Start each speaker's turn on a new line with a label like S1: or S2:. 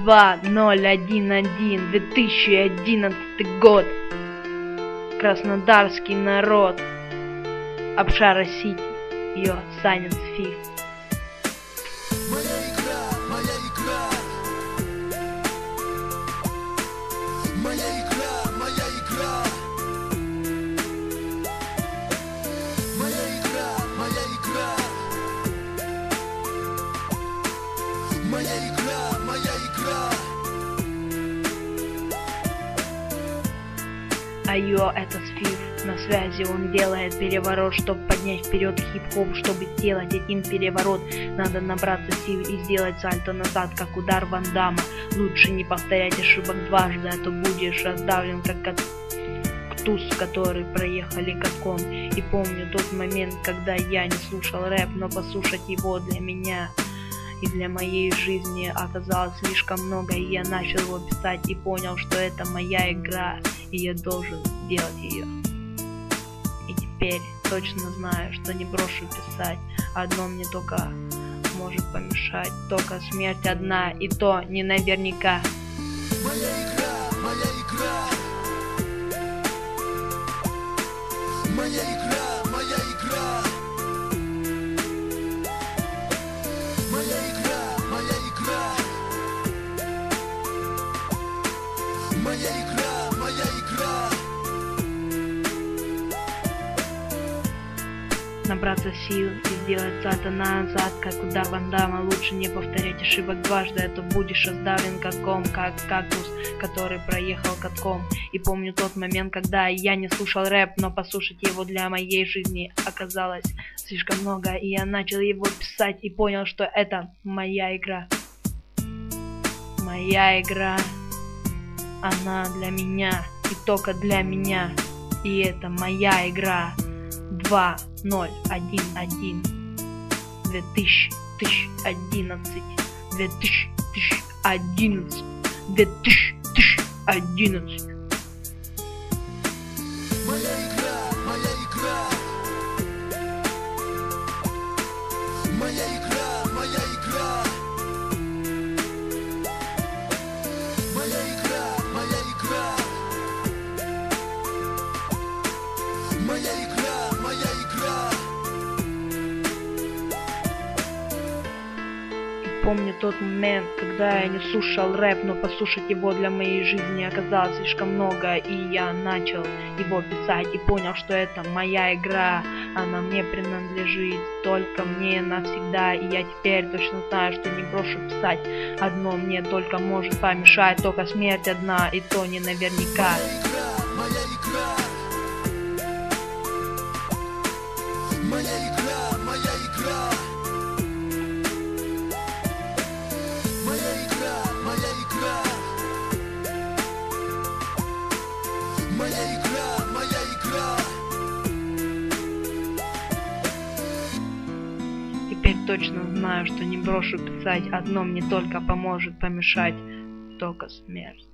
S1: 2011, 2011 год. Краснодарский народ. Обшара Сити. Йо, Science Fifth.
S2: Моя игра, моя игра. Моя игра, моя игра. Моя игра, моя игра. Моя игра, моя игра.
S1: Айо, это Сфиф. На связи он делает переворот, чтобы поднять вперед хип-хоп. Чтобы сделать один переворот, надо набраться сил и сделать сальто назад, как удар Ван Дамма. Лучше не повторять ошибок дважды, а то будешь раздавлен, как кактус, который проехали катком. И помню тот момент, когда я не слушал рэп, но послушать его для меня и для моей жизни оказалось слишком много. И я начал его писать и понял, что это моя игра, и я должен сделать ее. И теперь точно знаю, что не брошу писать. Одно мне только может помешать, только смерть одна, и то не наверняка.
S2: Моя игра, моя игра. Моя игра, моя игра. Моя игра, моя игра. Моя игра, моя игра.
S1: Набраться сил и сделать сальто назад, как удар Ван Дамма. Лучше не повторять ошибок дважды, а то будешь раздавлен катком, как кактус, который проехал катком. И помню тот момент, когда я не слушал рэп, но послушать его для моей жизни оказалось слишком много. И я начал его писать и понял, что это моя игра. Моя игра, она для меня и только для меня. И это моя игра. 2011, 2011, 2011, 2011.
S2: Моя игра, моя игра. Моя игра, моя игра. Моя игра, моя игра. Моя игра, моя игра.
S1: Помню тот момент, когда я не слушал рэп, но послушать его для моей жизни оказалось слишком много. И я начал его писать и понял, что это моя игра. Она мне принадлежит, только мне навсегда. И я теперь точно знаю, что не брошу писать. Одно мне только может помешать, только смерть одна, и то не наверняка.
S2: Моя игра, моя игра. Моя игра, моя игра. Моя игра, моя игра. Моя игра.
S1: Теперь точно знаю, что не брошу писать. Одно мне только поможет помешать, только смерть.